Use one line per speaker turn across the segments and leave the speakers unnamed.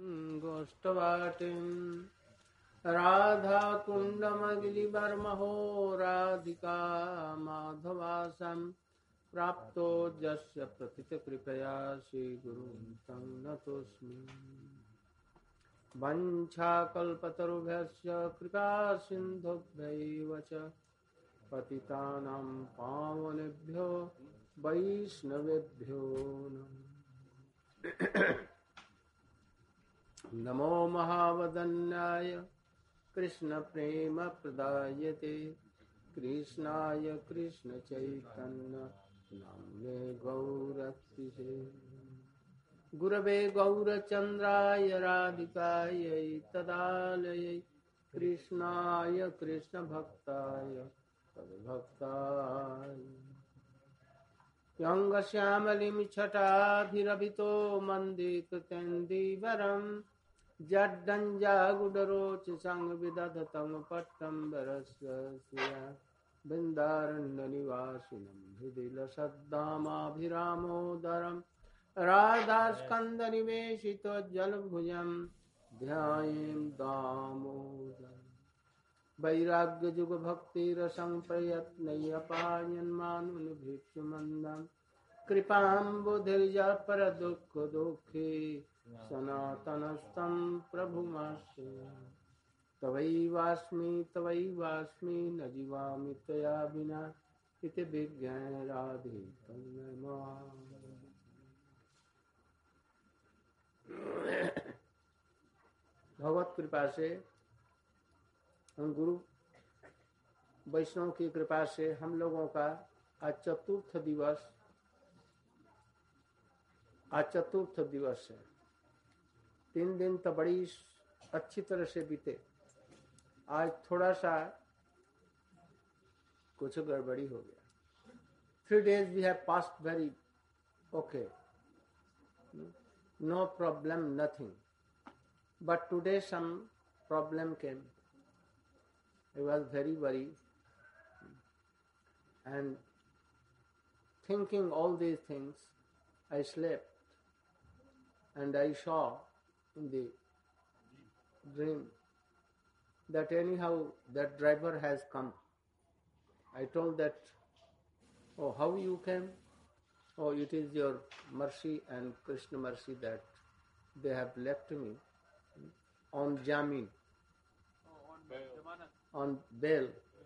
गोष्ठवाटिम् राधाकुण्डमगिलिवर्महो राधिका माधवासं प्राप्तो यस्य प्रथितकृपया श्रीगुरुं तं नतोऽस्मि। वञ्चाकल्पतरुभ्यश्च कृपासिन्धुभ्यैव च पतितानां पावनेभ्यो वैष्णवेभ्यो नमो महावदन्याय कृष्णप्रेमप्रदायते कृष्णाय कृष्णचैतन्य नाम्ने गौरक्षिते गुरवे गौरचन्द्राय राधिकायै तदालयै कृष्णाय कृष्णभक्ताय तद्भक्ताय यङ्गश्यामलिं छटाभिरभितो मन्दे कृतेन्दीवरम् जड्डञ्जागुडरोचसंविदधतं पट्टम्बरस्य श्रिया बृन्दारण्यनिवासिनं हृदि लसद्दामाभिरामोदरम् राधास्कन्दनिवेशितो जलभुजं ध्यायें दामोदरम् वैराग्यजुगभक्तिरसं प्रयत्नय्यपायन्मानुनिभृक्षुमन्दं कृपां बुधिर्यपरदुःखदुःखे सनातनस्तं प्रभुमाश्रये तवैवास्मि न जीवामि त्वया विना इति विज्ञाय राधे तन्मयमाम्। भगवत कृपा से हम गुरु वैष्णव की कृपा से हम लोगों का आज चतुर्थ दिवस है। 3 दिन तो बड़ी अच्छी तरह से बीते, आज थोड़ा सा कुछ गड़बड़ी हो गया। 3 days we have passed very okay, no problem, nothing, but today some problem came. I was very worried and thinking all these things, I slept and I saw in the dream that anyhow that driver has come. I told that, oh, how you came? Oh, it is your mercy and Krishna mercy that they have left me on jamin, on bail.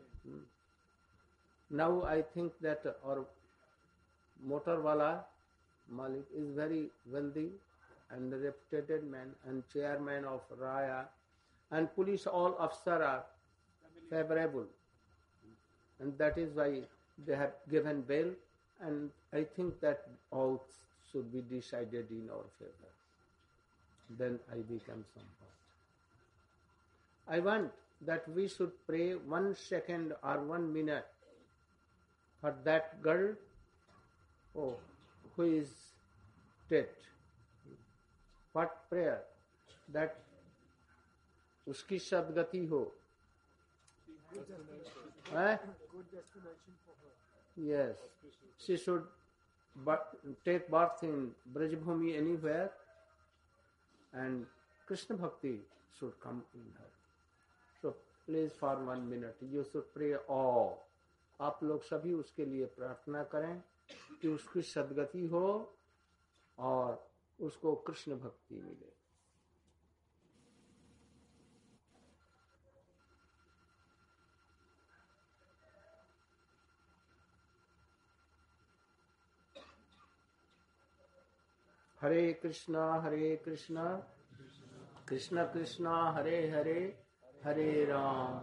Now I think that our motor wala Malik is very wealthy and reputed man and chairman of Raya, and police all officers are favorable, and that is why they have given bail, and I think that all should be decided in our favor. Then I become somewhat. I want that we should pray 1 second or 1 minute for that girl who is dead. What prayer? That uski sadgati ho.
Good destination.
Eh?
Good destination for her.
Yes. She should take birth in Brajbhumi anywhere, and Krishna Bhakti should come in her. So please for 1 minute you should pray all. आप लोग सभी उसके लिए प्रार्थना करें कि उसकी सद्गति हो और उसको कृष्ण भक्ति मिले। हरे कृष्णा कृष्ण कृष्णा हरे हरे, हरे राम।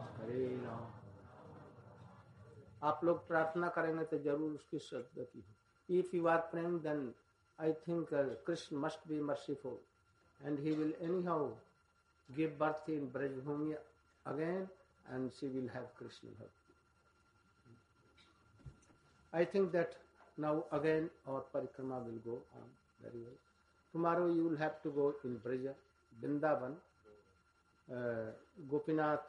आप लोग प्रार्थना करेंगे तो जरूर उसकी सद्गति हो। If you are praying, then I think Krishna must be merciful, and he will anyhow give birth in Brajbhumi again, and she will have Krishna bhakti. I think that now again our parikrama will go on very well. Tomorrow you will have to go in Braja, Vrindavan, Gopinath,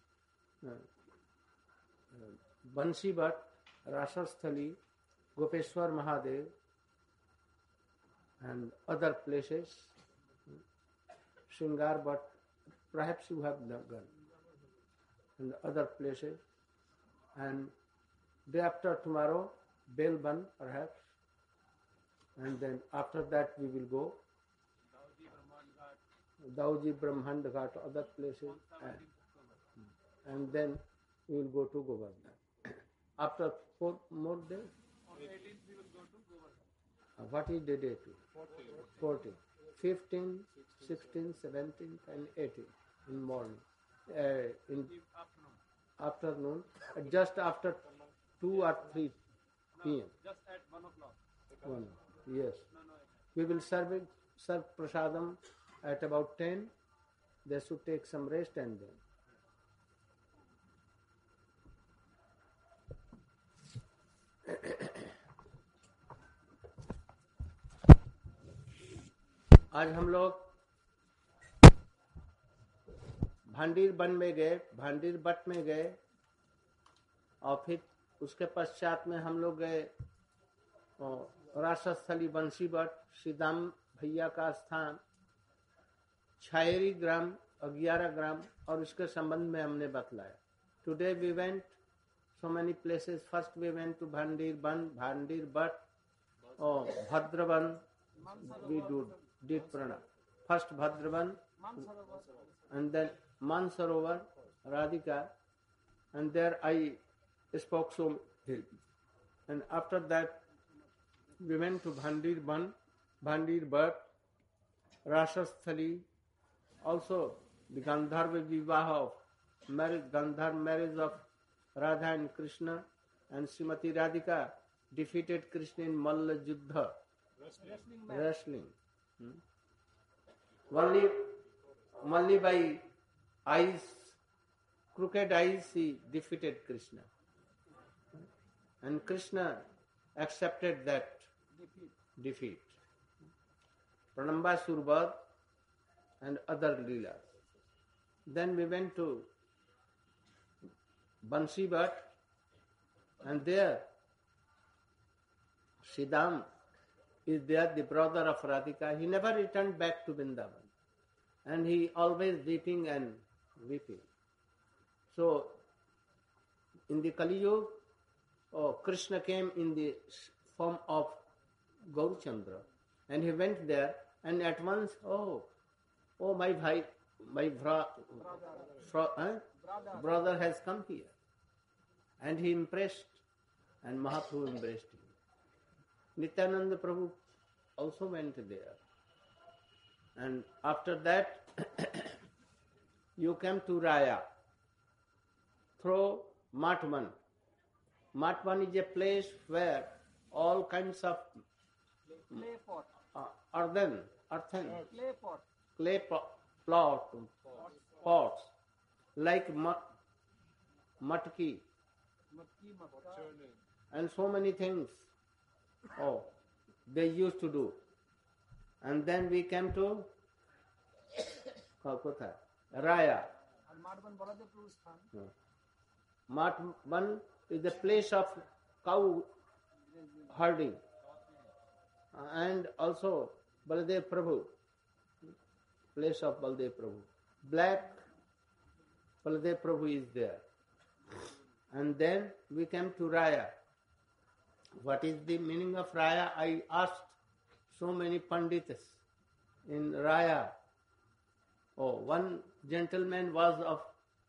Bansi Bhat, Rasasthali, Gopeshwar Mahadev, and other places. Shingar, but perhaps you have gone in other places. And day after tomorrow, Belban perhaps, and then after that we will go Dauji, Brahmand Ghat, other places, and then we will go to Govardhan. After 4 more days.
On 18th we will go to Govardhan.
What is the day? 14. 15, 16, 17 and 18 in morning. In afternoon, just after 2 or 3 p.m.
Just at 1 o'clock.
1. Yes. We will serve prasadam at about 10. They should take some rest and then. आज हम लोग Bhandir one में गए, Bhandir but में गए, और फिर उसके पश्चात में हम लोग गए रासस्थली बंसी बट, सीधाम भैया का स्थान, छायरी ग्राम, 11 ग्राम, और उसके संबंध में हमने बतलाया. Today we went so many places. First we went to Bhandir Ban, Bhandir Bhat, Bhadravan. We did pranam. First Bhadravan, and then Mansarovar, Radhika, and there I spoke so little. And after that we went to Bhandir Ban, Bhandir Bhat, Rasasthali, also the Gandharva Vivaha of marriage, Gandhar marriage of Radha and Krishna, and Srimati Radhika defeated Krishna in Malla Juddha, wrestling. Only by eyes, crooked eyes, he defeated Krishna, and Krishna accepted that defeat. Pranamba Surbad and other leelas. Then we went to Bansi Bhat, and there Siddham is there, the brother of Radhika. He never returned back to Vrindavan, and he always weeping and weeping. So in the Kali Yuga, Krishna came in the form of Gaurachandra, and he went there, and at once, my bhai, my brother has come here. And he impressed, and Mahaprabhu embraced him. Nityananda Prabhu also went there. And after that, you came to Raya through Matvan. Matvan is a place where all kinds of
Clay pot.
earthen
Clay pot.
clay pots, like matki,
Matki, matka.
and so many things. They used to do. And then we came to Raya.
And Madban Baladev Sthan.
Matvan is the place of cow herding. And also Baladev Prabhu, place of Baladev Prabhu. Black Baladev Prabhu is there. And then we came to Raya. What is the meaning of Raya? I asked so many Pandits in Raya. One gentleman was of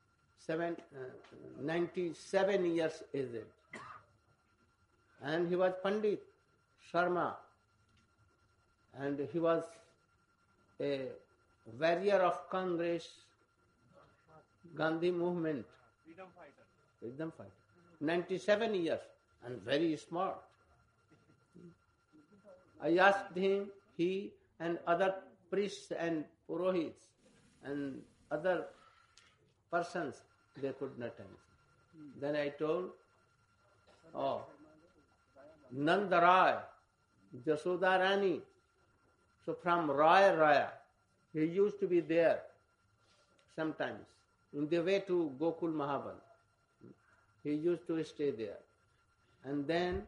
97 years aged, and he was Pandit Sharma, and he was a warrior of Congress, Gandhi movement, freedom fighter. 97 years and very smart. I asked him, he and other priests and purohits and other persons, they could not answer. Then I told, Nandarai, Jasoda Rani. So from Raya, he used to be there sometimes in the way to Gokul Mahaban. He used to stay there. And then,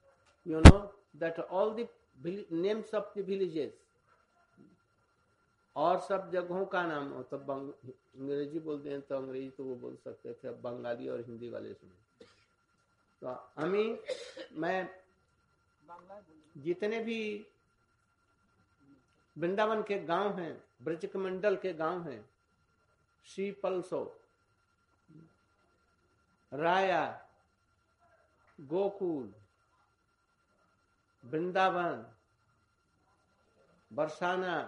that all the names of the villages, और सब जगहों का नाम हो तो अंग्रेजी बोलते हैं तो अंग्रेजी तो वो बोल सकते थे, अब बंगाली और हिंदी वाले सुने। तो मैं जितने भी वृंदावन के गांव हैं, ब्रज मंडल के गांव हैं, श्री पल्सो, राया, गोकुल, वृंदावन, बरसाना,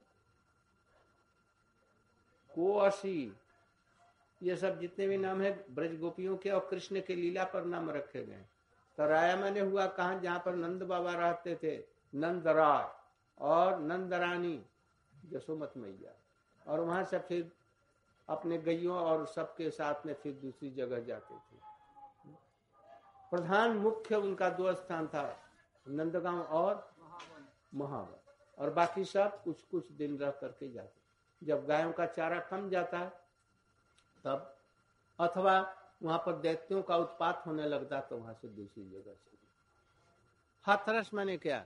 कोअसी, ये सब जितने भी नाम है ब्रज गोपियों के और कृष्ण के लीला पर नाम रखे गए। तो राया मैंने हुआ कहाँ, जहाँ पर नंद बाबा रहते थे, नंदराय और नंदरानी यशोमती मैया, और वहां से फिर अपने गैयों और सबके साथ में फिर दूसरी जगह जाते थे। प्रधान मुख्य उनका 2 स्थान था, नंदगांव और महावन, और बाकी सब कुछ कुछ दिन रह करके जाते। जब गायों का चारा कम जाता तब, अथवा वहां पर दैत्यों का उत्पात होने लगता तो वहां से दूसरी जगह से। हाथरस मैंने क्या,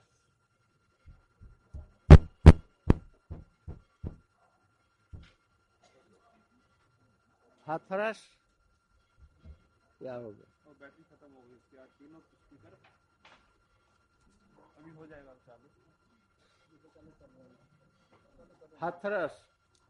हाथरस क्या हो गया,
बैटरी खत्म हो गई इसकी, तीनों स्पीकर अभी हो जाएगा चालू।
हाथरस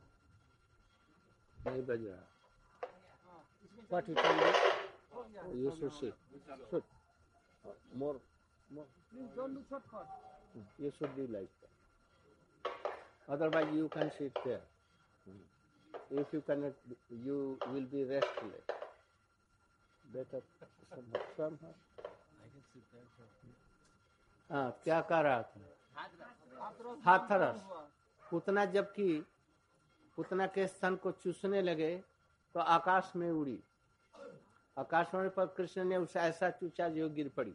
नहीं बज रहा। What you can do? You should sit. Sit. More.
Please don't do shortcut.
You should be like that. Otherwise, you can sit there. If you cannot, you will be restless. Better somehow. I can sit there. हाँ, क्या कर रहा था? हाथरस। पुतना जबकि पुतना के स्तन को चूसने लगे तो आकाश में उड़ी। आकाश में पर कृष्ण ने उसे ऐसा चूचा जो गिर पड़ी।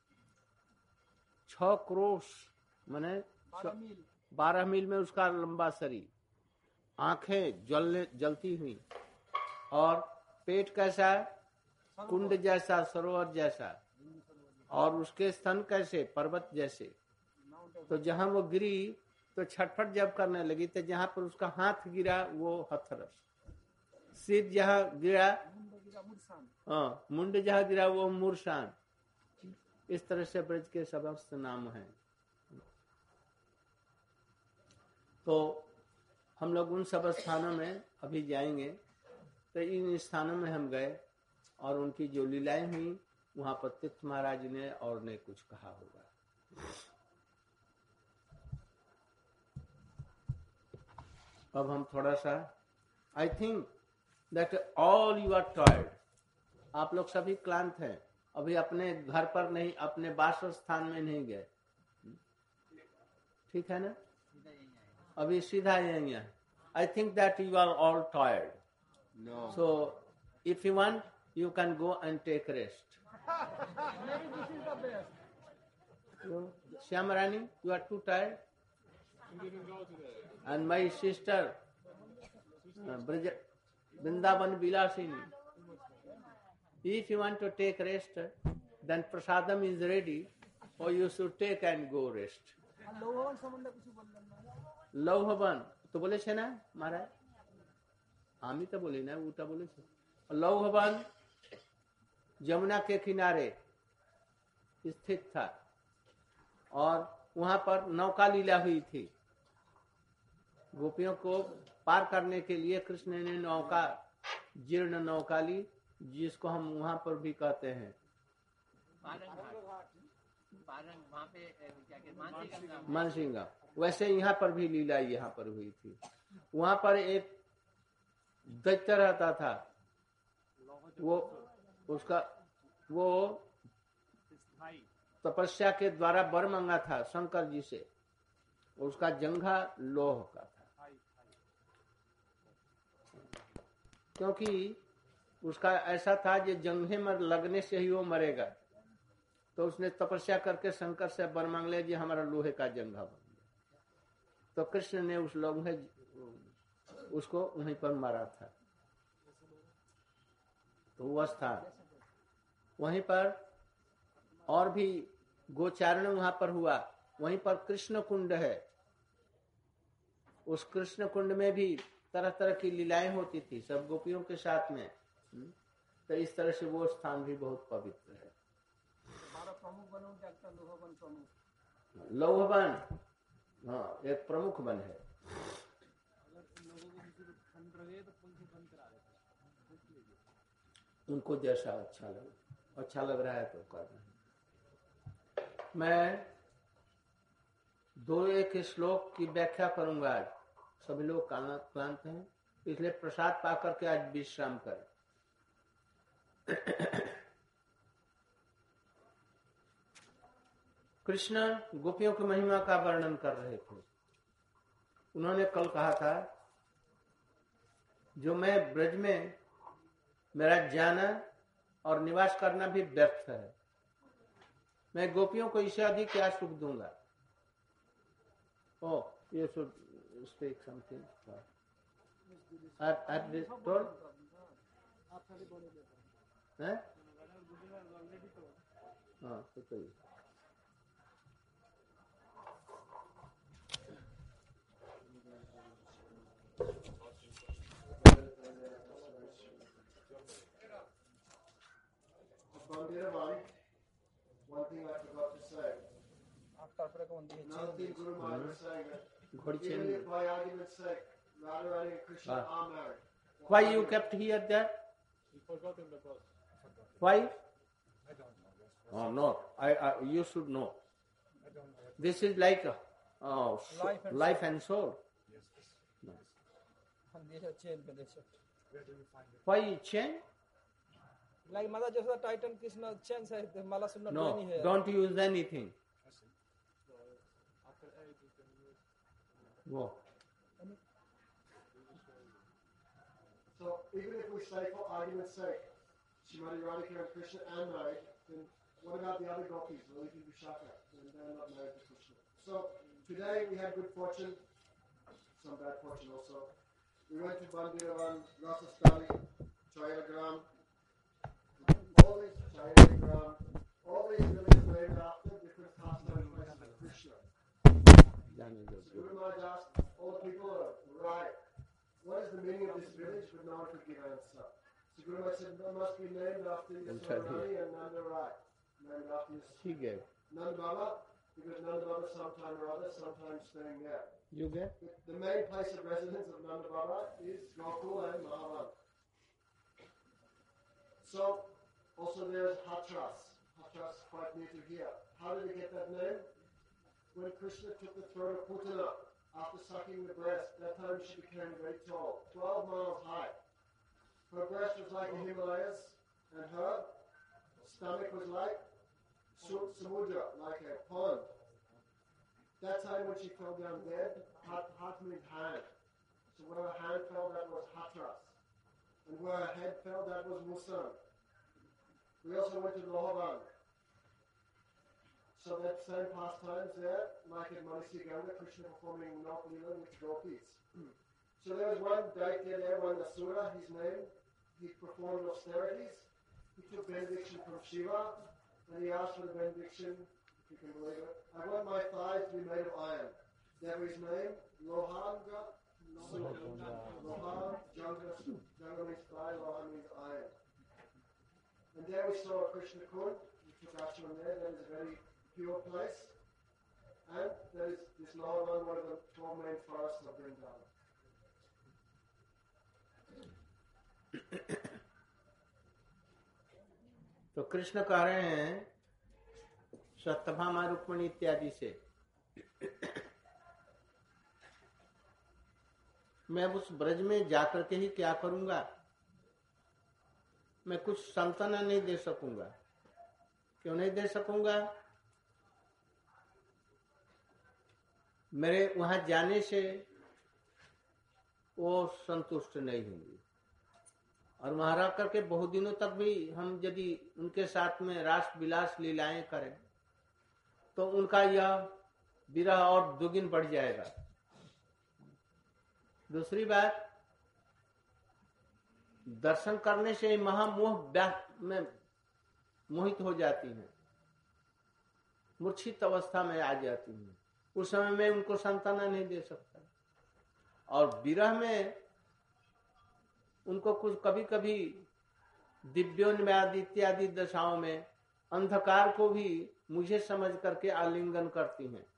6 क्रोश माने 12 मील में उसका लंबा शरीर, आंखें जलती हुई, और पेट कैसा, कुंड जैसा, सरोवर जैसा, और उसके स्तन कैसे, पर्वत जैसे। तो जहां वो गिरी तो छटपट जब करने लगी, तो जहां पर उसका हाथ गिरा वो हथरस, सिर जहां गिरा, हाँ, मुंड जहां गिरा वो मूर्छान। इस तरह से ब्रज के समस्त नाम हैं। तो हम लोग उन सब स्थानों में अभी जाएंगे। तो इन स्थानों में हम गए और उनकी जो लीलाएं हुई वहां पर तीर्थ महाराज ने और ने कुछ कहा होगा। अब हम थोड़ा सा, I think that all you are tired, आप लोग सभी क्लांत हैं, अभी अपने घर पर नहीं, अपने वास स्थान में नहीं गए, ठीक है ना? अभी सीधा यही है। I think that you are all tired, so if you want you can go and take rest. Shyam Rani, you are too tired? And my sister, Vrindavan Vilasini. If you want to take rest, then prasadam is ready, or you should take and go rest. लौहवन तो बोले छे ना महाराज, आमी तो बोले ना, उटा बोले छे। लौहवन यमुना के किनारे स्थित था और वहां पर नौका लीला हुई थी। गोपियों को पार करने के लिए कृष्ण ने नौका, जीर्ण नौका ली, जिसको हम वहां पर भी कहते हैं मानसिंगा। वैसे यहाँ पर भी लीला यहाँ पर हुई थी। वहां पर एक दैत्य रहता था, वो तपस्या के द्वारा वर मांगा था शंकर जी से, उसका जंघा लोह का था, क्योंकि उसका ऐसा था कि जंघे में लगने से ही वो मरेगा। तो उसने तपस्या करके शंकर से वर मांग लिया कि हमारा लोहे का जंघा बन गया। तो कृष्ण ने उस लोहे उसको वहीं पर मारा था। तो वह स्थान वहीं पर, और भी गोचारण वहां पर हुआ। वहीं पर कृष्ण कुंड है, उस कृष्ण कुंड में भी तरह तरह की लीलाएं होती थी सब गोपियों के साथ में। तो इस तरह से वो स्थान भी बहुत पवित्र है।
हमारा प्रमुख वन उनका একটা लोहवन प्रमुख
लौहवन, हाँ, एक प्रमुख वन है।
अगर लोगों को किसी को ठंड लगे तो पंखे बंद करा देते हैं।
उनको जैसा अच्छा लग रहा है तो कर रहे हैं। मैं 2-1 श्लोक की व्याख्या करूंगा आज। सभी लोग क्लांत हैं, इसलिए प्रसाद पा करके आज विश्राम करें। कृष्ण गोपियों की महिमा का वर्णन कर रहे थे। उन्होंने कल कहा था जो मैं ब्रज में मेरा जाना और निवास करना भी व्यर्थ है, मैं गोपियों को इससे अधिक क्या सुख दूंगा। Oh, you should speak something. At this told? हैं? हाँ, तो चलिए।
One thing I forgot to say. Another thing Guru Maharaj was saying that even if by argument's sake, Radharani and Krishna are married.
Why you kept here there?
He forgot in the bus.
Why?
I don't know.
Oh no, you should know.
I don't know.
This is like life and soul.
Yes.
हम देश chain पे देश
Where do we find it?
Why you change?
Like माता जैसा Titan Krishna chain से माला सुनना
No,
नहीं है।
don't use anything.
I see. So after 8 you can use.
Go.
So even if we say for argument's sake, Srimati Radhika and Krishna are married, then what about the other gopis, Lalita and Vishaka, when they're not married to Krishna? So today we had good fortune, some bad fortune also. We went to Bandiravan, Rasastali, Chayagram, all these villages named after different pastime places of Krishna. So Guru Maharaj asked all the people, right, what is the meaning of this village? But no one could give an answer. So Guru Maharaj said, it must be named after Yasodhani and Nanda Rai. Named after
He gave.
Nanda Baba, because Nanda Baba sometime or other, sometimes staying there.
You get?
The main place of residence of Nanda Baba is Gokul and Mahavan. So, also there's Hatras. Hatras quite near to here. How did he get that name? When Krishna took the throne of Putana, after sucking the breast, that time she became very tall, 12 miles high. Her breast was like the Himalayas, and her stomach was like Samudra, like a pond. That time when she fell down dead, Hat means hand. So where her hand fell, that was Hatras. And where her head fell, that was Musan. We also went to Lohavan. So that same pastimes there, like in Manasi Ganga, Krishna performing Nok Leela with gopis. So there was one Daitya there, one Asura, his name. He performed austerities. He took benediction from Shiva, and he asked for the benediction, if you can believe it. I want my thighs to be made of iron. That was his name, Lohanga. Lohan, Janga means thigh, Lohan means iron. And there we saw Krishna Kund. We took ashram there. That is a very pure place. And there is this Lohavan, one of the 12 main forests of Vrindavan.
तो कृष्ण कह रहे हैं सत्यभामा रुक्मिणी इत्यादि से, मैं उस ब्रज में जाकर के ही क्या करूंगा, मैं कुछ संतान नहीं दे सकूंगा। क्यों नहीं दे सकूंगा? मेरे वहां जाने से वो संतुष्ट नहीं होंगी, और वहां रह करके बहुत दिनों तक भी हम यदि उनके साथ में रास विलास लीलाएं करें तो उनका यह विरह और दुगुन बढ़ जाएगा। दूसरी बात, दर्शन करने से महामोह में मोहित हो जाती हैं, मूर्छित अवस्था में आ जाती हैं। उस समय मैं उनको सांत्वना नहीं दे सकता। और विरह में उनको कुछ कभी कभी दिव्योन्माद इत्यादि दशाओं में अंधकार को भी मुझे समझ करके आलिंगन करती हैं,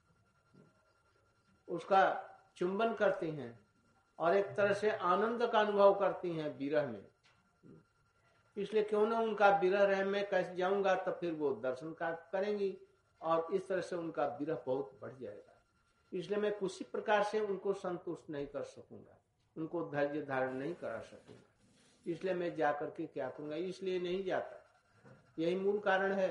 उसका चुंबन करती हैं और एक तरह से आनंद का अनुभव करती हैं विरह में। इसलिए क्यों ना उनका विरह रह मैं कैसे जाऊंगा, तो फिर वो दर्शन करेंगी और इस तरह से उनका विरह बहुत बढ़ जाएगा। इसलिए मैं किसी प्रकार से उनको संतुष्ट नहीं कर सकूंगा, उनको धैर्य धारण नहीं करा सकूंगा। इसलिए मैं जाकर के क्या करूंगा, इसलिए नहीं जाता। यही मूल कारण है।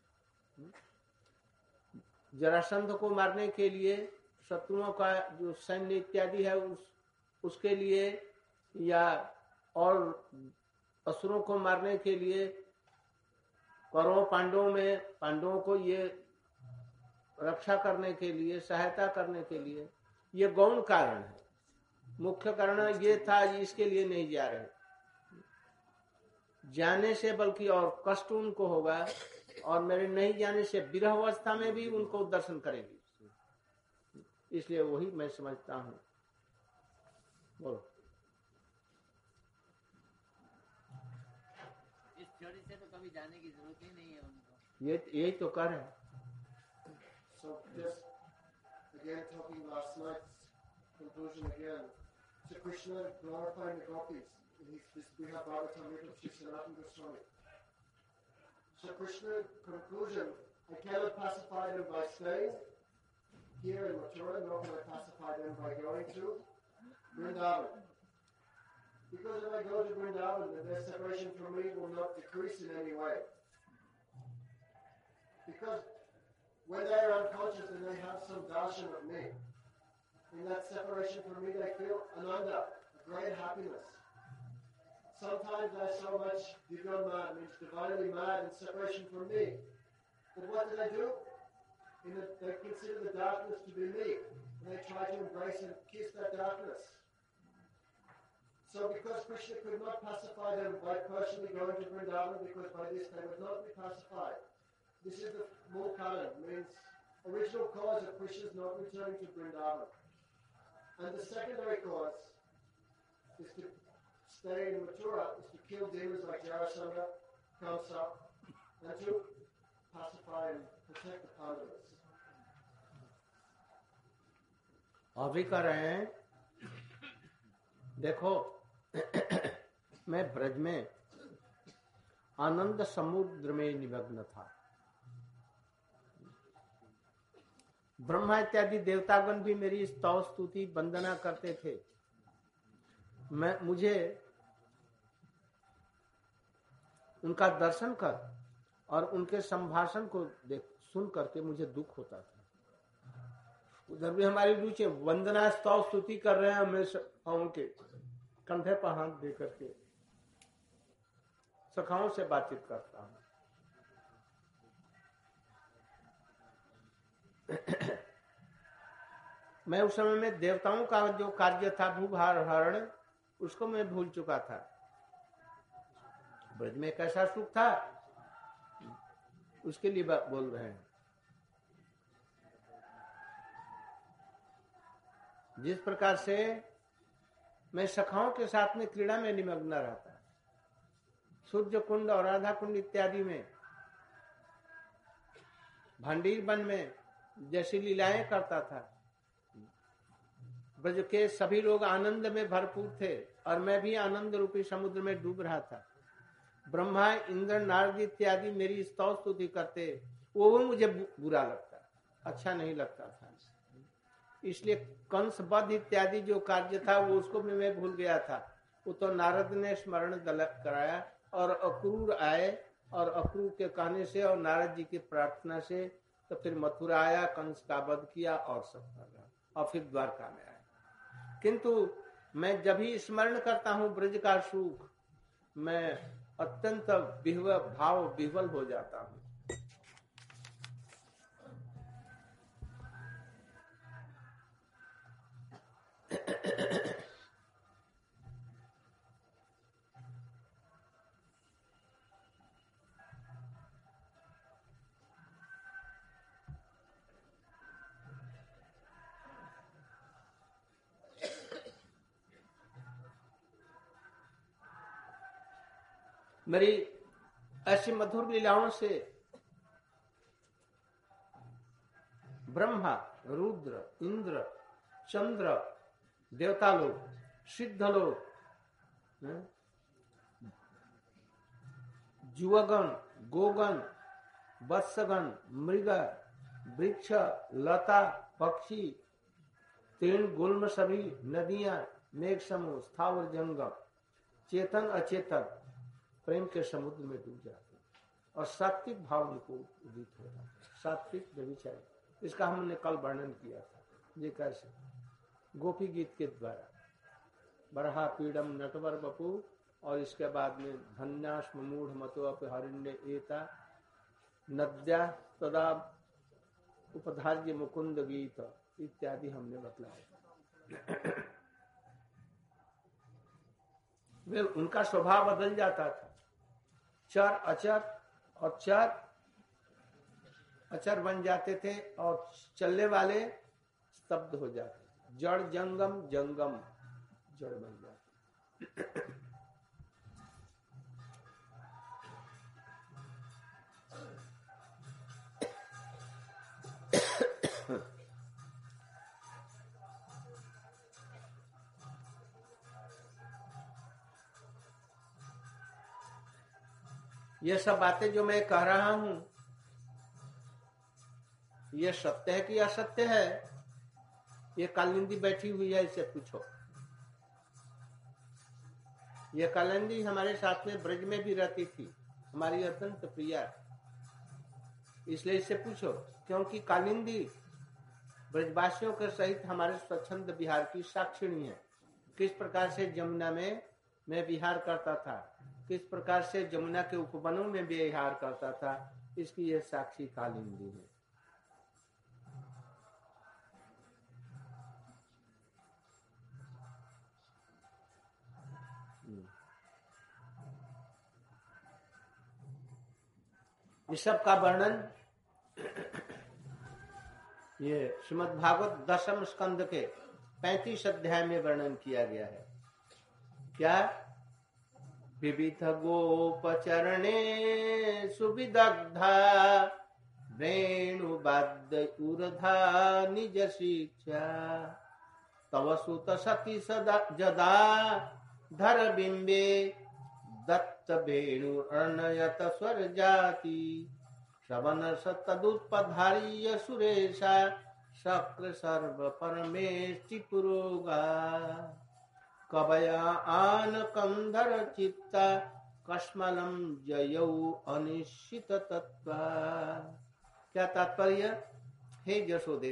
जरासंध को मारने के लिए शत्रुओं का जो सैन्य इत्यादि है उसके लिए, या और असुरों को मारने के लिए कौरवों पांडवों को ये रक्षा करने के लिए, सहायता करने के लिए, ये गौण कारण है। मुख्य कारण ये था, इसके लिए नहीं जा रहे। जाने से बल्कि और कष्ट उनको होगा, और मेरे नहीं जाने से विरह अवस्था में भी उनको दर्शन करेंगे। इसलिए वही मैं समझता हूँ। बोलो।
इस थ्योरी से तो कभी जाने की जरूरत ही नहीं है उनको।
यही तो कर है।
So just again talking last night's conclusion again. So Krishna glorifying the gopis. This Brihad Bhagavatam of Sri Sanatana Goswami. So Krishna conclusion, I cannot pacify them by staying here in Mathura, nor can I pacify them by going to Vrindavan. Because if I go to Vrindavan, then their separation from me will not decrease in any way. Because when they are unconscious and they have some darshan of me, in that separation from me they feel ananda, a great happiness. Sometimes they're so much divyan mad, means divinely mad in separation from me. But what do? They consider the darkness to be me, and they try to embrace and kiss that darkness. So because Krishna could not pacify them by personally going to Vrindavan, because by this they would not be pacified. This is the more karan, means original cause of Krishna's not returning to Vrindavan. And the secondary cause is to stay in Mathura, is to kill demons like Jarasandha, Kamsa, and to pacify and protect the Pandavas.
अभी कर रहे हैं। देखो मैं ब्रज में आनंद समुद्र में निमग्न था। ब्रह्मा इत्यादि देवतागण भी मेरी स्तव स्तुति वंदना करते थे। मुझे उनका दर्शन कर और उनके संभाषण को सुन करके मुझे दुख होता था। उधर भी हमारी रुचि, वंदना स्तव स्तुति कर रहे हैं, मैं सखाओं के कंधे पर हाथ दे करके सखाओं से बातचीत करता हूं। मैं उस समय में देवताओं का जो कार्य था भूभार हरण, उसको मैं भूल चुका था। ब्रज में कैसा सुख था उसके लिए बोल रहे हैं। जिस प्रकार से मैं सखाओं के साथ में क्रीड़ा में निमग्न रहता, सूर्य कुंड और राधा कुंड इत्यादि में, भांडीर वन में जैसी लीलाएं करता था, ब्रज के सभी लोग आनंद में भरपूर थे और मैं भी आनंद रूपी समुद्र में डूब रहा था। ब्रह्मा, इंद्र, नारद इत्यादि मेरी स्तव स्तुति करते, वो भी मुझे बुरा लगता, अच्छा नहीं लगता था। इसलिए कंस वध इत्यादि जो कार्य था वो उसको भी मैं भूल गया था। वो तो नारद ने स्मरण कराया और अक्रूर आए, और अक्रूर के कहने से और नारद जी की प्रार्थना से तो फिर मथुरा आया, कंस का वध किया और सब कर रहा, और फिर द्वारका में आया। किंतु मैं जब भी स्मरण करता हूँ ब्रज का सुख, मैं अत्यंत विह्वल हो जाता हूँ। मेरी ऐसी मधुर लीलाओं से ब्रह्मा, रुद्र, इंद्र, चंद्र, देवता लोग, सिद्ध लोग, जुवगण, गोगण, वत्सगण, मृग, वृक्ष, लता, पक्षी, तीर्ण गुल्म, सभी नदियां, मेघ समूह, स्थावर जंगम, चेतन अचेतन प्रेम के समुद्र में डूब जाते और सात्विक भाव उनको उदित होता है। सात्विक व्यभिचारी, इसका हमने कल वर्णन किया था। ये कैसे गोपी गीत के द्वारा बरहा पीड़म नटवर बपू, और इसके बाद में धन्यास्म मूढ़ मतो अपहरिण्य एता नद्या तदा उपधार्य मुकुंद गीत इत्यादि हमने बतलाया। वे उनका स्वभाव बदल जाता था, चर अचर, और चर अचर बन जाते थे और चलने वाले स्तब्ध हो जाते, जड़ जंगम, जंगम जड़ बन जाते। ये सब बातें जो मैं कह रहा हूं, ये सत्य है कि असत्य है? ये कालिंदी बैठी हुई है, इससे पूछो। ये कालिंदी हमारे साथ में ब्रज में भी रहती थी, हमारी अत्यंत प्रिया, इसलिए इससे पूछो। क्योंकि कालिंदी ब्रजवासियों के सहित हमारे स्वच्छंद विहार की साक्षिणी है। किस प्रकार से जमुना में मैं विहार करता था, किस प्रकार से जमुना के उपवनों में विहार करता था, इसकी यह साक्षी कालिंदी है। इस सब का वर्णन ये श्रीमद् भागवत दशम स्कंद के 35 अध्याय में वर्णन किया गया है। क्या? विविध गोपचरणे सुविदग्धा वेणुवाद्य ऊर्धा निज शिक्षा तव सुत सती सदा जदा धर बिंबे दत्त वेणु अर्णयत स्वर जाति श्रवण सतदुत्पधारीय सुरेशा शक्र सर्व परमेष्टि पुरोगा कवया आन कंधर चित्ता कश्मलम जयौ अनिश्चित तत्व। क्या तात्पर्य? हे जशोदे,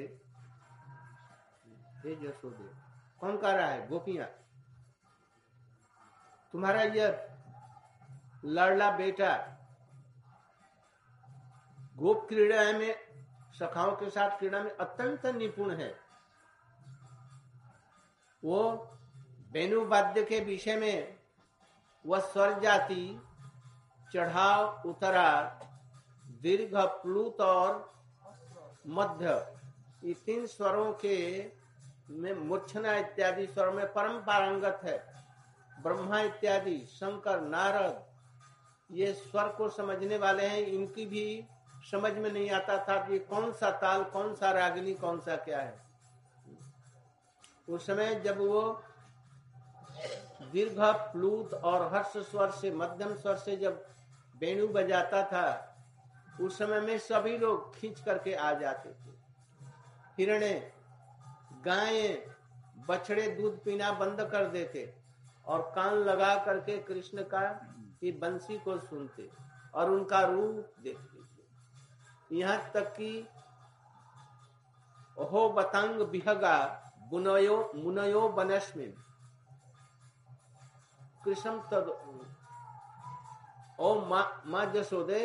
हे जशोदे, कौन कह रहा है? गोपियां। तुम्हारा यह लाडला बेटा गोप क्रीड़ा में, सखाओं के साथ क्रीड़ा में अत्यंत निपुण है। वो वेणुवाद्य के विषय में वह स्वर जाति, चढ़ाव उतराव, दीर्घ, प्लुत और मध्य, ये 3 स्वरों के में मूर्छना इत्यादि स्वरों में परम पारंगत है। ब्रह्मा इत्यादि, शंकर, नारद, ये स्वर को समझने वाले हैं। इनकी भी समझ में नहीं आता था कि कौन सा ताल, कौन सा रागिनी, कौन सा क्या है। उस समय जब वो दीर्घ, प्लुत और हर्ष स्वर से, मध्यम स्वर से जब वेणु बजाता था, उस समय में सभी लोग खींच करके आ जाते थे। हिरणे, गायें, बछड़े दूध पीना बंद कर देते और कान लगा करके कृष्ण का ये बंसी को सुनते और उनका रूप देखते थे। यहाँ तक कि ओहो बतांग बिहगा मुनयो बनस्मिन कृष्ण तद ओ माँ जसोदे,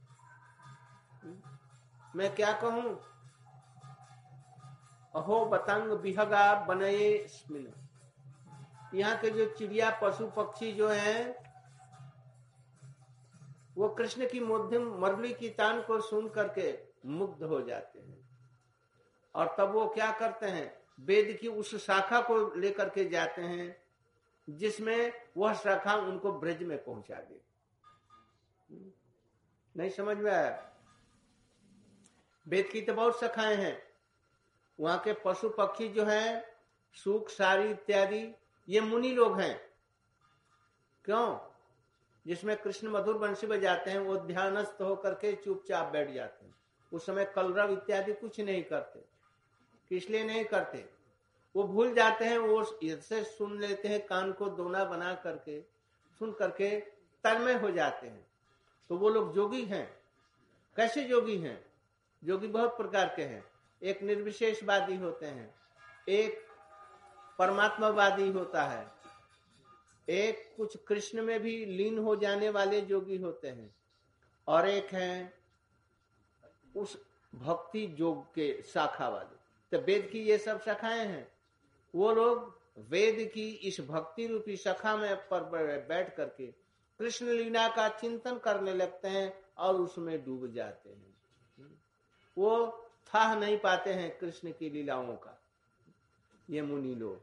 मैं क्या कहूं? अहो बतांग बिहगा बनयेस्मिन, यहाँ के जो चिड़िया, पशु, पक्षी जो हैं, वो कृष्ण की मध्यम मुरली की तान को सुन करके मुग्ध हो जाते हैं। और तब वो क्या करते हैं? वेद की उस शाखा को लेकर के जाते हैं जिसमें वह शाखा उनको ब्रज में पहुंचा दे। नहीं समझ में आया? वेद की तो बहुत शाखाएं हैं, वहां के पशु पक्षी जो हैं, सूक सारी इत्यादि, ये मुनि लोग हैं। क्यों? जिसमें कृष्ण मधुर बंशी बजाते हैं वो ध्यानस्थ होकर के चुपचाप बैठ जाते हैं, उस समय कलरव इत्यादि कुछ नहीं करते। किस लिए नहीं करते? वो भूल जाते हैं, वो इससे सुन लेते हैं, कान को दोना बना करके सुन करके तन्मय हो जाते हैं। तो वो लोग जोगी हैं। कैसे जोगी हैं? जोगी बहुत प्रकार के हैं। एक निर्विशेषवादी होते हैं, एक परमात्मावादी होता है, एक कुछ कृष्ण में भी लीन हो जाने वाले जोगी होते हैं, और एक हैं उस भक्ति योग के शाखा वाले। तो वेद की ये सब शाखाएं हैं। वो लोग वेद की इस भक्ति रूपी शाखा में पर बैठ करके कृष्ण लीला का चिंतन करने लगते हैं और उसमें डूब जाते हैं। वो था नहीं पाते हैं कृष्ण की लीलाओं का, ये मुनि लोग।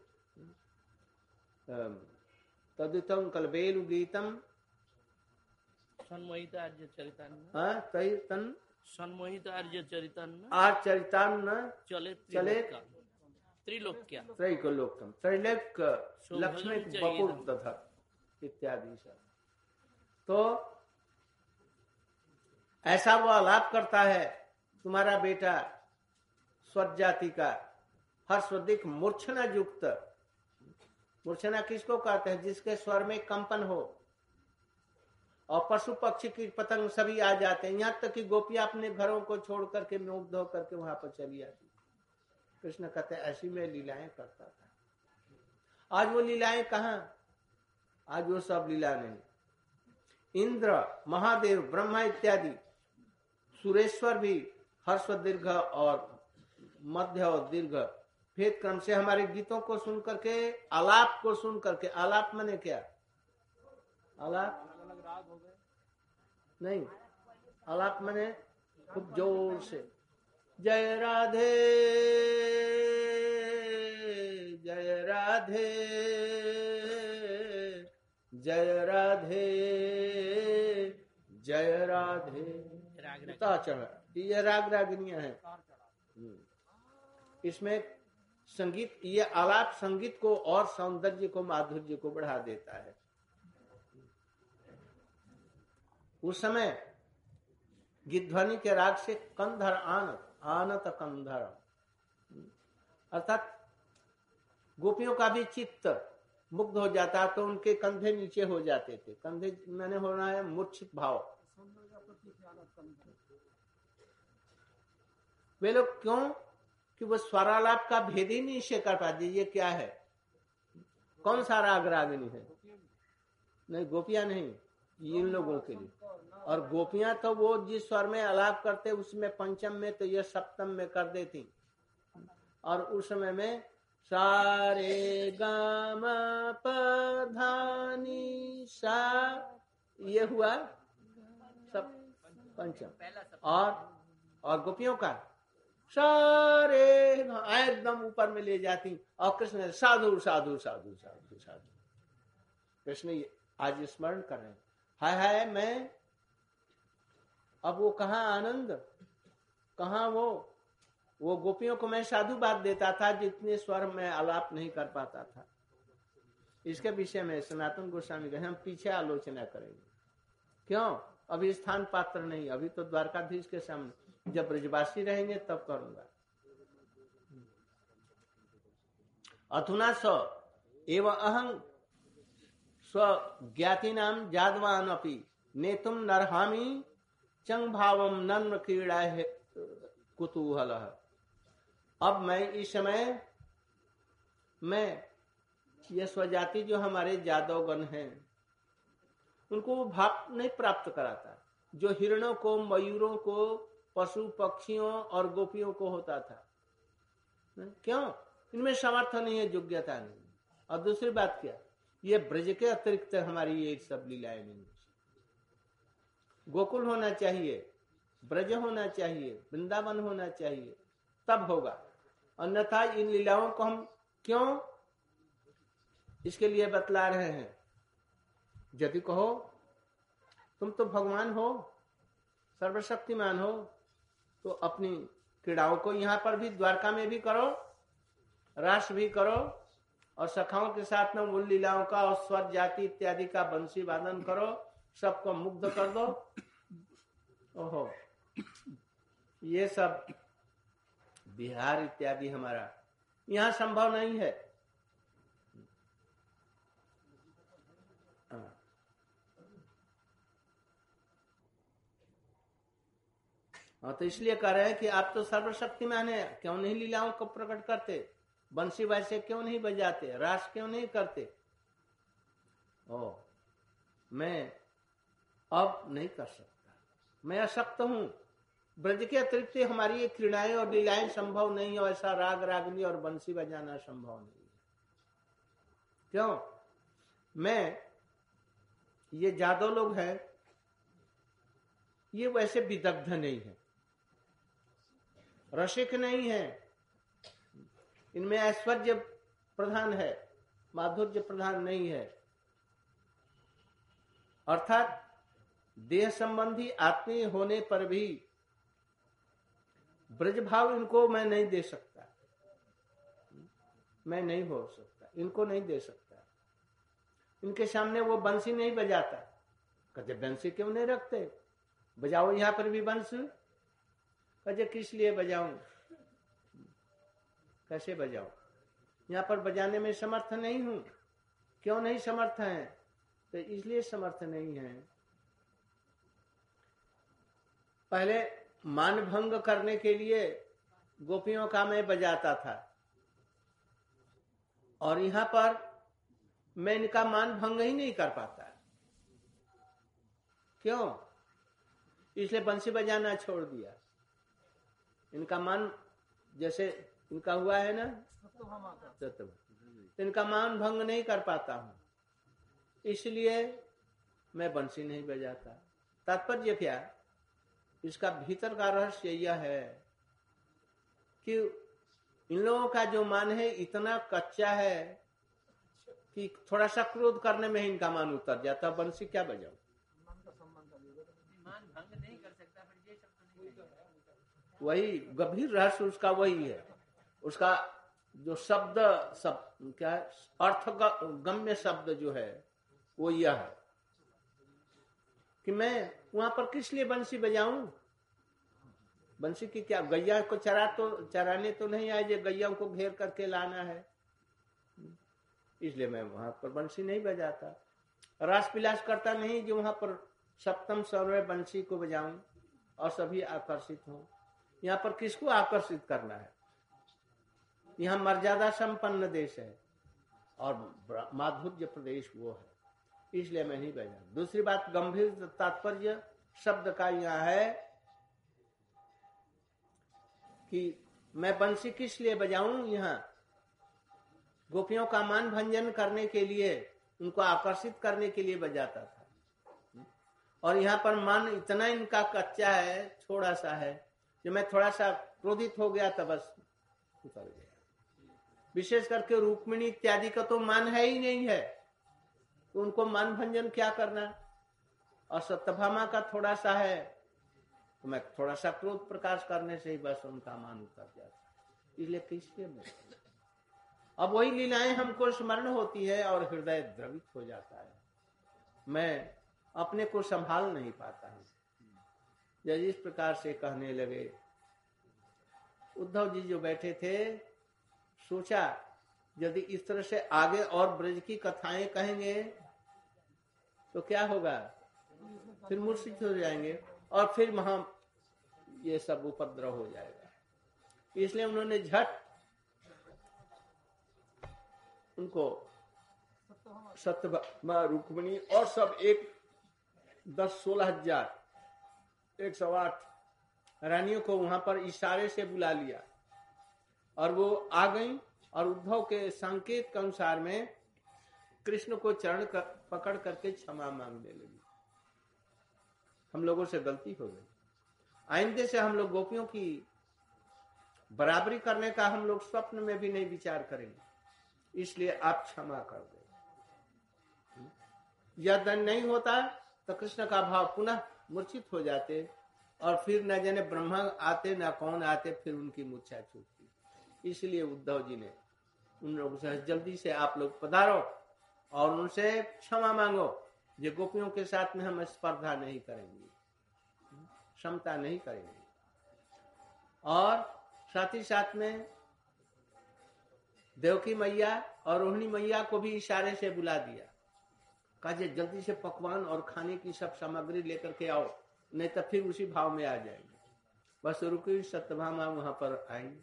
तदितम कलबेलु गीतम
सन्मोहित आर्य
तन
सन्मोहित आर्य चरितन
चरितान्न चले
त्रिलोक्या
त्रैलोक्यम त्रैलोक लक्ष्मी बपुर तथा इत्यादि सब। तो ऐसा वो आलाप करता है, तुम्हारा बेटा स्वर जाति का हर्षवधिक मूर्छना युक्त। मूर्छना किसको कहते हैं? जिसके स्वर में कंपन हो, और पशु पक्षी की पतंग सभी आ जाते हैं, यहाँ तक कि गोपियां अपने घरों को छोड़ करके मुग्ध होकर के वहां पर चली आती। कृष्ण कहते हैं ऐसी मैं लीलाएं करता था। आज वो लीलाएं कहां? आज वो सब लीला नहीं। इंद्र, महादेव, ब्रह्मा इत्यादि सुरेश्वर भी हर्ष दीर्घ और मध्य और दीर्घ भेद क्रम से हमारे गीतों को सुन करके, आलाप को सुन करके, आलाप माने क्या? आलाप
अलग राग हो गए
नहीं, आलाप माने खूब जोर से जय राधे जय राधे जय राधे जय राधे, ये राग रागिनियां हैं। इसमें संगीत, ये आलाप संगीत को और सौंदर्य को, माधुर्य को बढ़ा देता है। उस समय गीत ध्वनि के राग से कंधर आनत आनत कंधर, अर्थात गोपियों का भी चित्त मुग्ध हो जाता, तो उनके कंधे नीचे हो जाते थे। कंधे मैंने होना है मूर्छित भाव। वे लोग क्यों? कि वो स्वरालाप का भेद ही नहीं से कर पाते। ये क्या है? कौन सा राग रागिनी है? नहीं, गोपियां नहीं, इन लोगों के लिए। और गोपियां तो वो जिस स्वर में आलाप करते उसमें पंचम में, तो ये सप्तम में कर देती, और उस समय में सारे गाम पधानी सा, ये हुआ सब पंचम। और गोपियों का सारे एकदम ऊपर में ले जाती, और कृष्ण साधु साधु साधु साधु साधु। कृष्ण आज स्मरण कर रहे हैं, हाय हाय मैं, अब वो कहाँ आनंद, कहाँ वो गोपियों को मैं साधु बात देता था जितने स्वर में आलाप नहीं कर पाता था। इसके विषय में सनातन गोस्वामी कहे हम पीछे आलोचना करेंगे। क्यों? अभी स्थान पात्र नहीं, अभी तो द्वारकाधीश के सामने, जब ब्रजवासी रहेंगे तब करूंगा। अधुना स एव अहं स्वज्ञाति नाम जादवान अपि नेतुम नरहामि चंग भावम नन्म क्रीड़ा है कुतूहल। अब मैं इस समय मैं ये स्वजाति जो हमारे जादवगण हैं उनको वो भाव नहीं प्राप्त कराता जो हिरणों को, मयूरों को, पशु पक्षियों और गोपियों को होता था। क्यों? इनमें सामर्थ्य नहीं है, योग्यता नहीं। और दूसरी बात क्या, ये ब्रज के अतिरिक्त हमारी ये सब लीलाएं नहीं। गोकुल होना चाहिए, ब्रज होना चाहिए, वृंदावन होना चाहिए, तब होगा। अन्यथा इन लीलाओं को हम क्यों, इसके लिए बतला रहे हैं। यदि कहो तुम तो भगवान हो, सर्वशक्तिमान हो, तो अपनी क्रीड़ाओं को यहाँ पर भी द्वारका में भी करो, रास भी करो, और सखाओं के साथ में उन लीलाओं का और स्वर जाति इत्यादि का बंसी वादन करो, सबको मुग्ध कर दो। ओहो, ये सब बिहार इत्यादि हमारा यहाँ संभव नहीं है। हाँ, तो इसलिए कह रहे हैं कि आप तो सर्वशक्तिमान है, क्यों नहीं लीलाओं को प्रकट करते, बंसी वैसे क्यों नहीं बजाते, रास क्यों नहीं करते। ओ, मैं अब नहीं कर सकता, मैं अशक्त हूं। ब्रज के अतिरिक्त हमारी ये क्रीड़ाएं और लीलाएं संभव नहीं है, ऐसा राग रागनी और बंसी बजाना संभव नहीं है। क्यों? मैं, ये जादव लोग हैं, ये वैसे विदग्ध नहीं है, रसिक नहीं है, इनमें ऐश्वर्य प्रधान है, माधुर्य प्रधान नहीं है। अर्थात देह संबंधी आत्मीय होने पर भी ब्रज भाव इनको मैं नहीं दे सकता, मैं नहीं हो सकता, इनको नहीं दे सकता। इनके सामने वो बंसी नहीं बजाता। कहते बंसी क्यों नहीं रखते, बजाओ यहाँ पर भी बंस। कहते किस लिए बजाऊं, कैसे बजाओ, यहाँ पर बजाने में समर्थ नहीं हूं। क्यों नहीं समर्थ हैं? तो इसलिए समर्थ नहीं है, पहले मान भंग करने के लिए गोपियों का मैं बजाता था, और यहां पर मैं इनका मान भंग ही नहीं कर पाता। क्यों? इसलिए बंसी बजाना छोड़ दिया। इनका मान जैसे इनका हुआ है ना, तो इनका मान भंग नहीं कर पाता हूं, इसलिए मैं बंसी नहीं बजाता। तात्पर्य क्या? इसका भीतर का रहस्य यह है कि इन लोगों का जो मान है इतना कच्चा है कि थोड़ा सा क्रोध करने में इनका मान उतर जाता। बंसी क्या बजाओ,
मान भंग नहीं कर सकता, फिर ये शब्द नहीं कहेगा।
वही गंभीर रहस्य उसका वही है। उसका जो शब्द सब क्या है, अर्थ गम्य शब्द जो है वो यह है कि मैं वहां पर किस लिए बंसी बजाऊं। बंसी की क्या, गैया को चराने तो नहीं आए, जो गैया को घेर करके लाना है, इसलिए मैं वहां पर बंसी नहीं बजाता। रास विलास करता नहीं जो वहां पर सप्तम स्वर में बंसी को बजाऊं और सभी आकर्षित हों। यहाँ पर किसको आकर्षित करना है? यहाँ मर्यादा संपन्न देश है और माधुर्य प्रदेश वो है, इसलिए मैं नहीं बजा। दूसरी बात, गंभीर तात्पर्य शब्द का यहाँ है कि मैं बंसी किस लिए बजाऊं। यहाँ गोपियों का मान भंजन करने के लिए, उनको आकर्षित करने के लिए बजाता था, और यहाँ पर मन इतना इनका कच्चा है, थोड़ा सा है, जो मैं थोड़ा सा क्रोधित हो गया तो बस उतर गया। विशेष करके रुक्मिणी इत्यादि का तो मान है ही नहीं है, तो उनको मान भंजन क्या करना। और सत्यभामा का थोड़ा सा है, तो मैं थोड़ा सा क्रोध प्रकाश करने से ही बस उनका मान उतर जाता। इसलिए किसके में अब वही लीलाएं हमको स्मरण होती है और हृदय द्रवित हो जाता है, मैं अपने को संभाल नहीं पाता हूं। जब इस प्रकार से कहने लगे, उद्धव जी जो बैठे थे, सोचा यदि इस तरह से आगे और ब्रज की कथाएं कहेंगे तो क्या होगा, फिर मूर्छित हो जाएंगे और फिर वहां ये सब उपद्रव हो जाएगा। इसलिए उन्होंने झट उनको सत्यभामा, रुक्मिणी और सब 10-16 हजार 108 रानियों को वहां पर इशारे से बुला लिया और वो आ गई, और उद्धव के संकेत के अनुसार में कृष्ण को चरण पकड़ करके क्षमा मांगने लगी। हम लोगों से गलती हो गई, आइंदे से हम लोग गोपियों की बराबरी करने का हम लोग स्वप्न में भी नहीं विचार करेंगे, इसलिए आप क्षमा कर दे। यह दंड नहीं होता तो कृष्ण का भाव पुनः मूर्छित हो जाते और फिर न जाने ब्रह्मा आते न कौन आते, फिर उनकी मूर्छा छूटती। इसलिए उद्धव जी ने उन लोगों से जल्दी से आप लोग पधारो और उनसे क्षमा मांगो, ये गोपियों के साथ में हम स्पर्धा नहीं करेंगे, क्षमता नहीं करेंगे। और साथ ही साथ में देवकी मैया और रोहिणी मैया को भी इशारे से बुला दिया, कहा जल्दी से पकवान और खाने की सब सामग्री लेकर के आओ, नहीं तो फिर उसी भाव में आ जाएंगे। बस रुकी सत्यभामा वहां पर आई,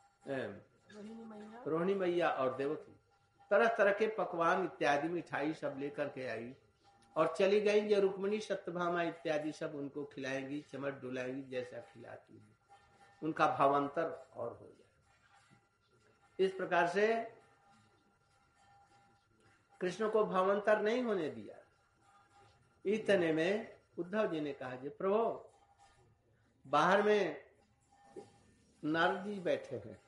रोहिणी मैया और देवकी तरह तरह के पकवान इत्यादि मिठाई सब लेकर के आई और चली गई। ये रुक्मिणी सत्यभामा इत्यादि सब उनको खिलाएंगी, चमट डुलाएंगी जैसा खिलाती है, उनका भावांतर और हो जाए। इस प्रकार से कृष्ण को भावांतर नहीं होने दिया। इतने में उद्धव जी ने कहा, जी प्रभु बाहर में नारद जी बैठे हैं।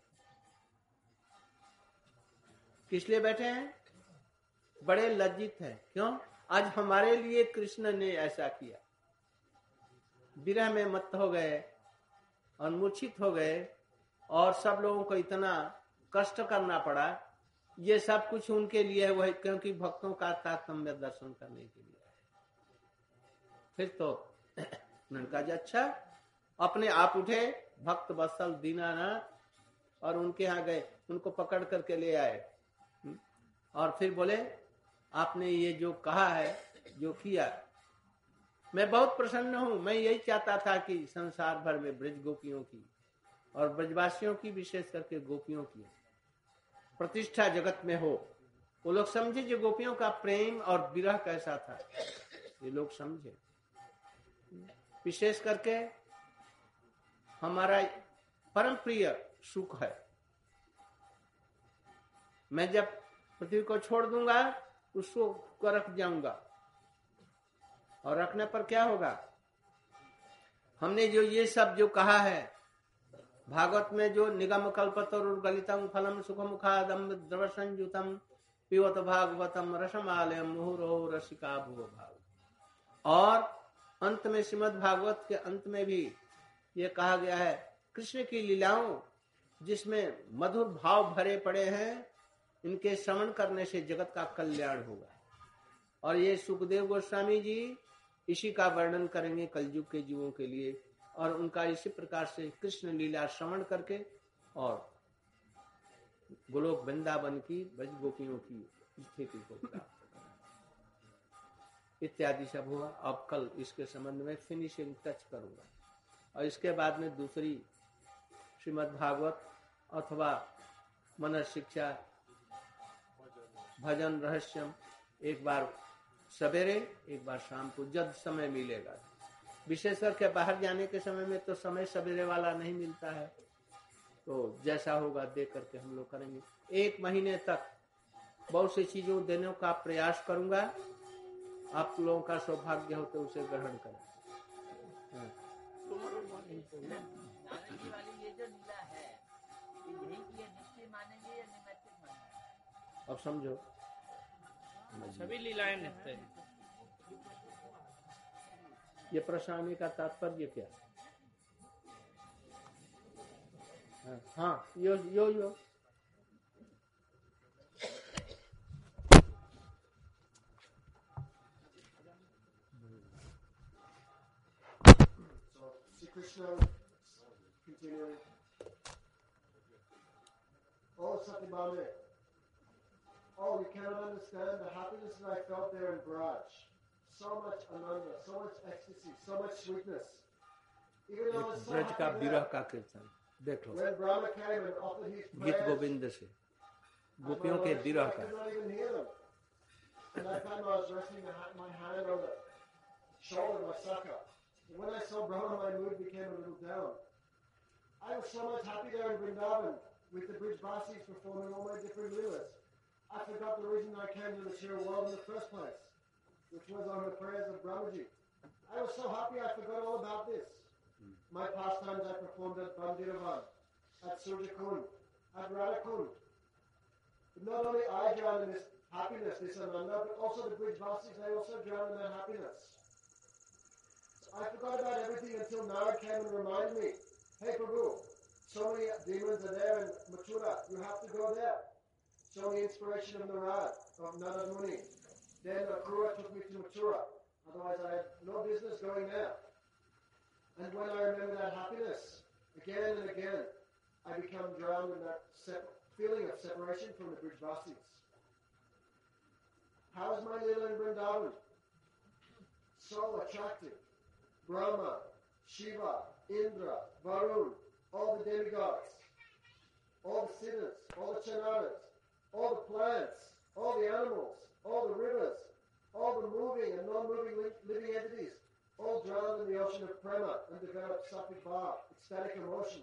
किस लिए बैठे हैं? बड़े लज्जित हैं। क्यों? आज हमारे लिए कृष्ण ने ऐसा किया। विरह में मत्त हो गए और मूर्छित हो गए और सब लोगों को इतना कष्ट करना पड़ा। ये सब कुछ उनके लिए है, वही क्योंकि भक्तों का तारतम्य दर्शन करने के लिए है। फिर तो उनका जी अच्छा, अपने आप उठे भक्त वत्सल दीनानाथ और उनके यहाँ गए, उनको पकड़ करके ले आए और फिर बोले आपने ये जो कहा है, जो किया, मैं बहुत प्रसन्न हूं। मैं यही चाहता था कि संसार भर में ब्रज गोपियों की और ब्रजवासियों की, विशेष करके गोपियों की प्रतिष्ठा जगत में हो। वो लोग समझे जो गोपियों का प्रेम और विरह कैसा था, ये लोग समझे। विशेष करके हमारा परम प्रिय सुख है। मैं जब पृथ्वी को छोड़ दूंगा उसको रख जाऊंगा, और रखने पर क्या होगा? हमने जो ये सब जो कहा है भागवत में, जो निगम कल्पतरुर्गलितम फलम सुखमुखादम द्रव संयुतम पिबत भागवतम रसमालयम मुहुरो रसिका भुव भाव। और अंत में श्रीमद् भागवत के अंत में भी ये कहा गया है, कृष्ण की लीलाओं जिसमें मधुर भाव भरे पड़े हैं, इनके श्रवण करने से जगत का कल्याण होगा। और ये सुखदेव गोस्वामी जी इसी का वर्णन करेंगे कलयुग के जीवों के लिए, और उनका इसी प्रकार से कृष्ण लीला श्रवण करके और गोलोक वृंदावन की ब्रज गोपियों की स्थिति को प्राप्त करना इत्यादि सब हुआ। अब कल इसके संबंध में फिनिशिंग टच करूंगा, और इसके बाद में दूसरी श्रीमद् भागवत अथवा मनस शिक्षा, भजन रहस्यम, एक बार सवेरे एक बार शाम को जब समय मिलेगा। विशेष करके बाहर जाने के समय में तो समय सवेरे वाला नहीं मिलता है, तो जैसा होगा देख करके हम लोग करेंगे। 1 महीने तक बहुत सी चीजों देने का प्रयास करूंगा। आप लोगों का सौभाग्य हो तो उसे ग्रहण करें।
नारद जी वाली ये जो लीला है, यही की निश्चय मानेंगे या निमित्त मानेंगे?
अब समझो,
सभी लीलाएं नित्य हैं।
ये प्रश्न आने का तात्पर्य क्या? हाँ, यो
Krishna continuing. Oh, Satyabhama. Oh, you cannot understand the happiness that I felt there in Braj. So much ananda, so much ecstasy, so much sweetness. Even though I was so
Braj का
happy
विरह
there.
का कीर्तन देखो,
When Brahma came and offered his
गीत
prayers,
Govind से गोपियों के
I
विरह
could
का।
not even hear them. And that time I was resting my hand on the shoulder of my Saka. And when I saw Brahma, my mood became a little down. I was so much happy there in Vrindavan with the Brij Vasis performing all my different leelas. I forgot the reason I came to the material world in the first place, which was on the prayers of Brahmaji. I was so happy I forgot all about this. My pastimes I performed at Bandiravan, at Surjakund, at Radhakund. But not only I drowned in this happiness, this ananda, but also the Brij Vasis, they also drowned in that happiness. I forgot about everything until Narad came and reminded me, hey Prabhu, so many demons are there in Mathura, you have to go there. Show me inspiration of Narad, of Narad Muni. Then Akrura took me to Mathura. Otherwise I had no business going there. And when I remember that happiness, again and again, I become drowned in that feeling of separation from the Brijvasis. How is my Leela in Vrindavan? So attractive. Brahma, Shiva, Indra, Varun, all the demigods, all the siddhas, all the chanaras, all the plants, all the animals, all the rivers, all the moving and non-moving living entities, all drowned in the ocean of prema and develop sattvic bhav, ecstatic emotions.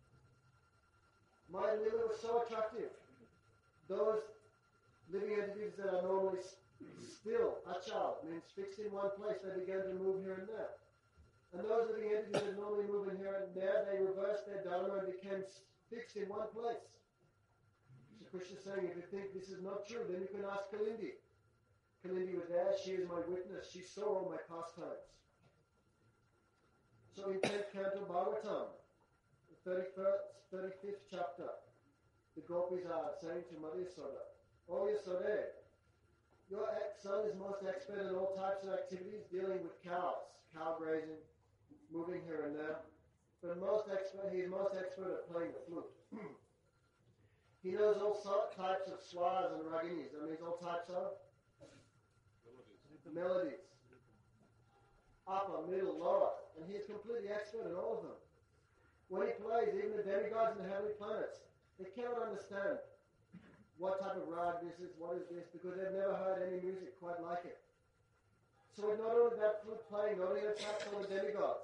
My Leela was so attractive. Those living entities that are normally still, achal, means fixed in one place, they began to move here and there. And those living entities that normally move in here and there, they reversed their dharma and became fixed in one place. So Krishna is saying, if you think this is not true, then you can ask Kalindi. Kalindi was there, she is my witness, she saw all my pastimes. So in 10th Canto Bhagavatam, the 35th chapter, the gopis are saying to Mother Yasoda, "Oh Yasoda, your son is most expert in all types of activities dealing with cows, cow grazing, moving here and there. But he is most expert at playing the flute. He knows all types of swars and raginis, that means all types of melodies. Upper, middle, lower, and he is completely expert in all of them. When he plays, even the demigods and the heavenly planets, they cannot understand what type of rag this is, what is this, because they've never heard any music quite like it. So not only that flute playing, not only attracts all the demigods,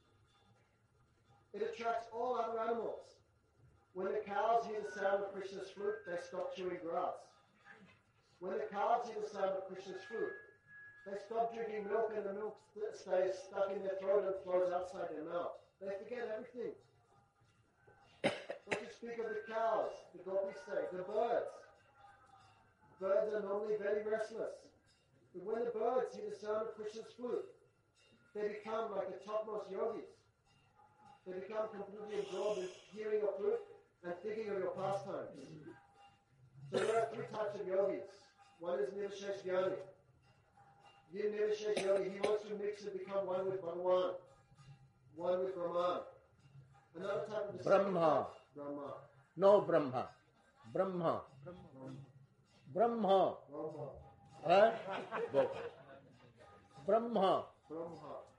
it attracts all other animals. When the cows hear the sound of Krishna's flute, they stop chewing grass. When the cows hear the sound of Krishna's flute, they stop drinking milk and the milk stays stuck in their throat and flows outside their mouth. They forget everything. What you speak of the cows, the gopis say, the birds. Birds are normally very restless. But when the birds hear the sound of Krishna's flute, they become like the topmost yogis. They become completely absorbed in hearing your flute and thinking of your pastimes. So there are three types of yogis. One is Nirvishesh Jnani. Nirvishesh Yogi, he wants to mix and become one with Bhagavan, one with Brahman. Another type of
Brahma.
Brahma.
No Brahma. Brahma. Brahma.
Brahma.
Huh? Brahma.
Brahma.